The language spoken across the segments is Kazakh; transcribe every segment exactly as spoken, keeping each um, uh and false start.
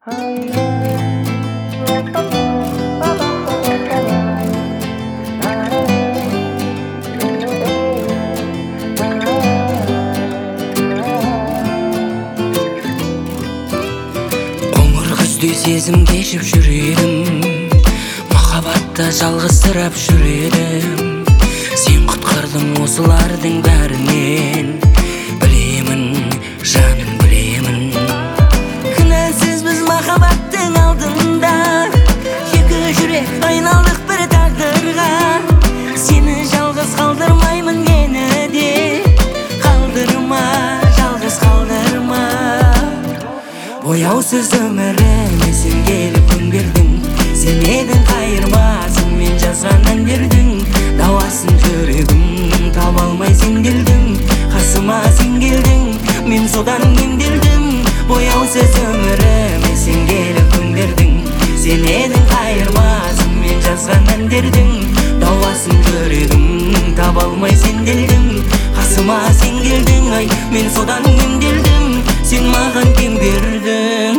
Қоңыр күздей сезім кешіп жүрегім, махаббатта жалғызсырап жүредім. Сен құтқардың осылардың бәрінен, білемін, жаным білемін. Кінәсіз біз махаббаттың алдында, екі жүрек айналдық бір тағдырға. Сені жалғыз қалдырмаймын, мені де қалдырма, жалғыз қалдырма. Бояусыз өміріме сен келіп күн бердің, сен едің қайырмасын мен жазған әндердің. Дауасын жүрегім таба алмай сенделдім, қасыма сен келдің, мен содан емделдім. Бояусыз өміріме сен келіп күн бердің, сен едің қайырмасын мен жазған әндердің. Дауасын жүрегім таба алмай сенделдім, қасыма сен келдің, ай мен содан емделдім. Сен маған кем бердің.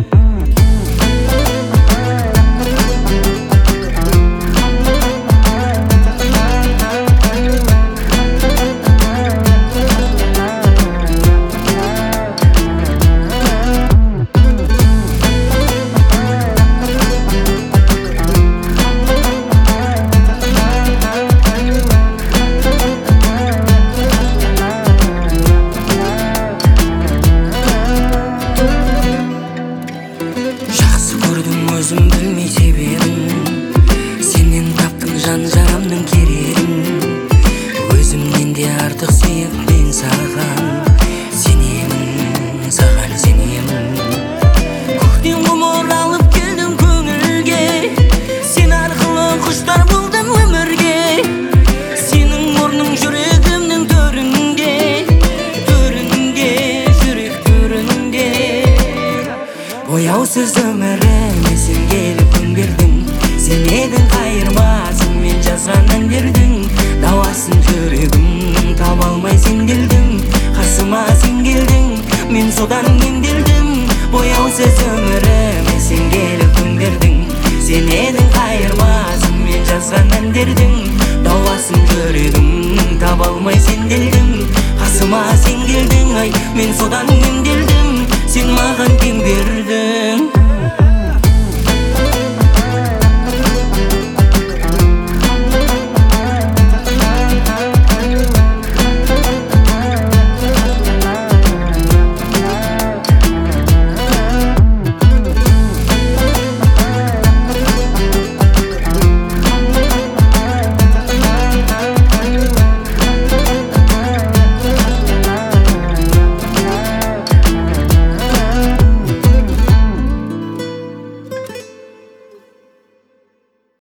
Өзім білмей себебін, сенен таптың жан жарамның керегін. Өзімнен де артық сүйіп мен саған сенемін, саған сенемін. Көктен ғұмыр алып келдім көңілге, сен арқылы құштар болдым өмірге. Сенің орның жүрегімнің төрінде, төрінде, жүрек төрінде. Бояусыз өміріме сен келіп күн бердің, сен едің қайырмасын мен жазған әндердің. Дауасын жүрегім таба алмай сенделдім, қасыма сен келдің, мен содан емделдім. Бояусыз өміріме сен келіп күн бердің, сен едің қайырмасын мен жазған әндердің. Дауасын жүрегім таба алмай сенделдім, қасыма сен келдің, ай мен содан емделдім. Сен маған кем